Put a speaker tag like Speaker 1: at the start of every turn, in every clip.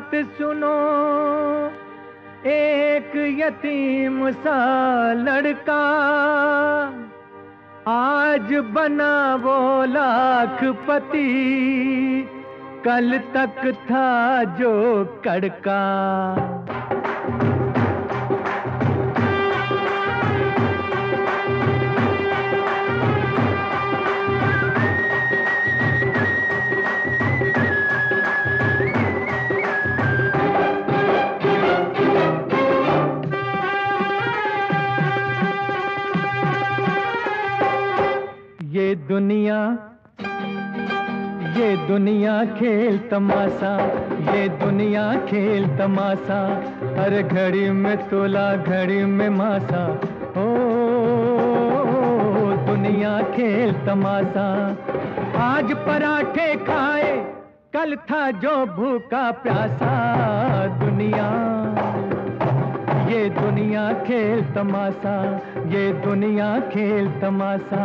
Speaker 1: बात सुनो, एक यतीम सा लड़का आज बना वो लाखपति, कल तक था जो कड़का। ये दुनिया खेल तमाशा, ये दुनिया खेल तमाशा, हर घड़ी में तोला घड़ी में मासा। ओ दुनिया खेल तमाशा, आज पराठे खाए कल था जो भूखा प्यासा। दुनिया, ये दुनिया खेल तमाशा, ये दुनिया खेल तमाशा।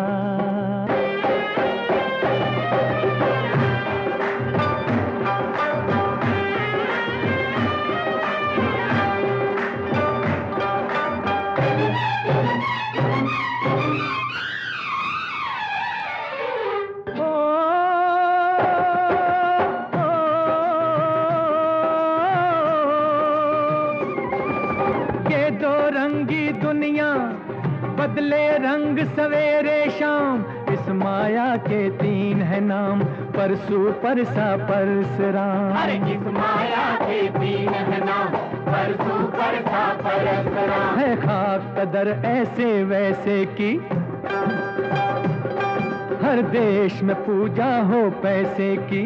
Speaker 1: दुनिया बदले रंग सवेरे शाम, इस माया के तीन है नाम, परसू परसा परसराम।
Speaker 2: अरे इस माया के तीन है नाम, परसू परसा परसराम।
Speaker 1: है खाक कदर ऐसे वैसे की, हर देश में पूजा हो पैसे की।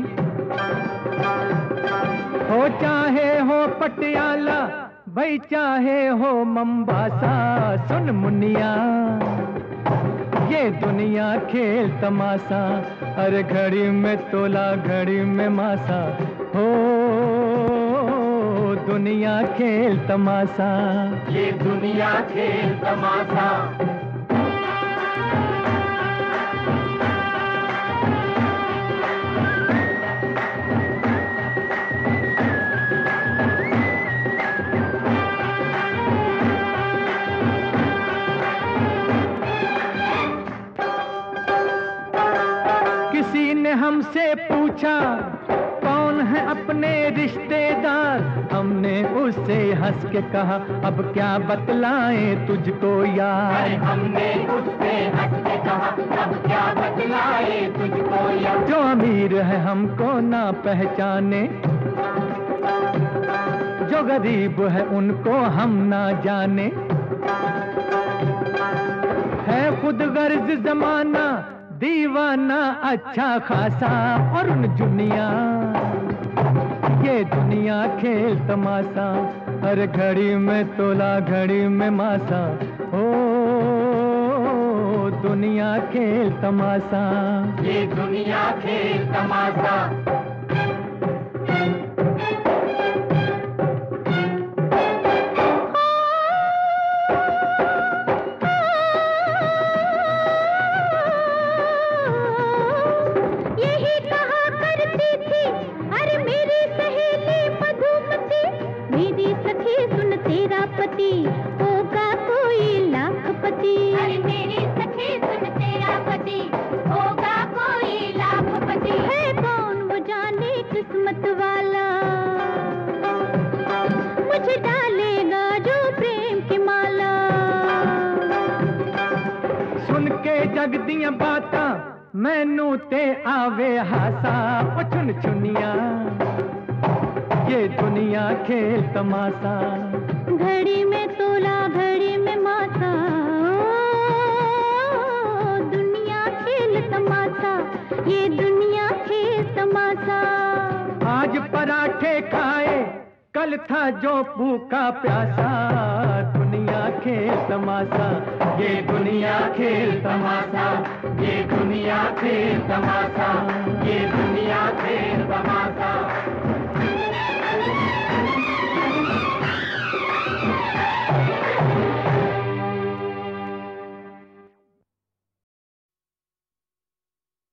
Speaker 1: हो चाहे हो पटियाला, भाई चाहे हो मंबासा। सुन मुनिया, ये दुनिया खेल तमाशा, हर घड़ी में तोला घड़ी में मासा। हो दुनिया खेल तमाशा,
Speaker 2: ये दुनिया खेल तमाशा।
Speaker 1: किसी ने हमसे पूछा कौन है अपने रिश्तेदार, हमने उससे हंस के कहा अब क्या बतलाएं तुझको यार।
Speaker 2: अरे हमने उससे हंस के कहा अब क्या बतलाएं तुझको यार।
Speaker 1: जो अमीर है हमको ना पहचाने, जो गरीब है उनको हम ना जाने। है खुद गर्ज जमाना दीवाना अच्छा खासा, और उन दुनिया, ये दुनिया खेल तमाशा, हर घड़ी में तोला घड़ी में मासा। ओ दुनिया खेल तमाशा,
Speaker 2: ये दुनिया खेल तमाशा।
Speaker 3: होगा कोई लाखपति।
Speaker 4: अरे मेरी सखी सुन, तेरा पति होगा कोई लाखपति।
Speaker 3: है कौन वो जाने किस्मत वाला, मुझे डालेगा जो प्रेम की माला।
Speaker 1: सुन के जग दिया बाता मैनू ते आवे हासा। ओ चुन चुनिया, ये दुनिया खेल तमाशा,
Speaker 3: घड़ी में तोला घड़ी में मासा। दुनिया खेल तमाशा, ये दुनिया खेल तमाशा।
Speaker 1: आज पराठे खाए कल था जो भूखा प्यासा। दुनिया खेल तमाशा,
Speaker 2: ये दुनिया खेल तमाशा, ये दुनिया खेल तमाशा, ये